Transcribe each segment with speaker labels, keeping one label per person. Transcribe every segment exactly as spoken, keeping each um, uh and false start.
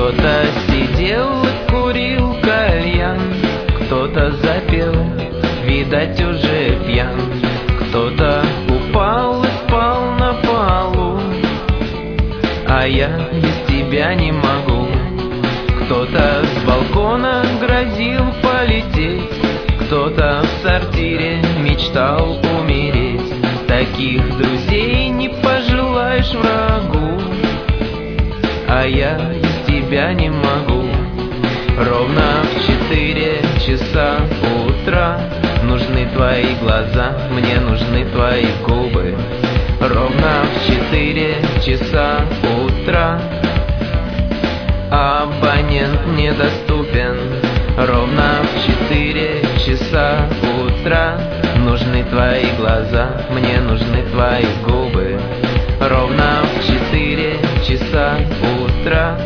Speaker 1: Кто-то сидел и курил кальян, кто-то запел, видать уже пьян. Кто-то упал и спал на полу, а я без тебя не могу. Кто-то с балкона грозил полететь, кто-то в сортире мечтал умереть. Таких друзей не пожелаешь врагу, а я без тебя не могу. Ровно в четыре часа утра нужны твои глаза, мне нужны твои губы. Ровно в четыре часа утра абонент недоступен. Ровно в четыре часа утра нужны твои глаза, мне нужны твои губы. Ровно в четыре часа утра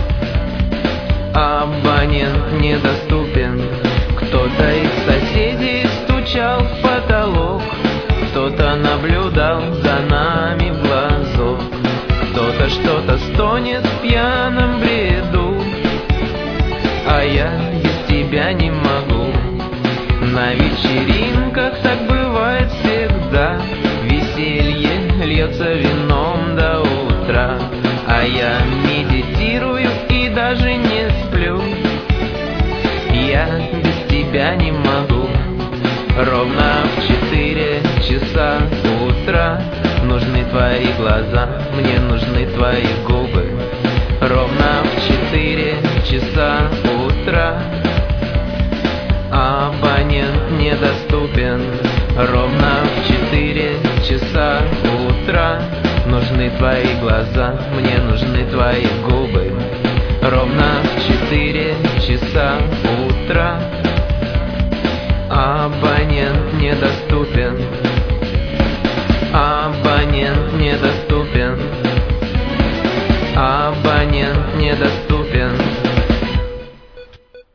Speaker 1: абонент недоступен. Кто-то из соседей стучал в потолок, кто-то наблюдал за нами в глазок, кто-то что-то стонет в пьяном бреду, а я без тебя не могу. На вечеринках так бывает всегда, веселье льется вином до утра, а я медитирую и даже не сплю. Я без тебя не могу. Ровно в четыре часа утра нужны твои глаза, мне нужны твои губы. Ровно в четыре часа утра абонент недоступен. Ровно в четыре часа утра нужны твои глаза, мне нужны твои губы. Ровно в четыре часа утра абонент недоступен. Абонент недоступен. Абонент недоступен.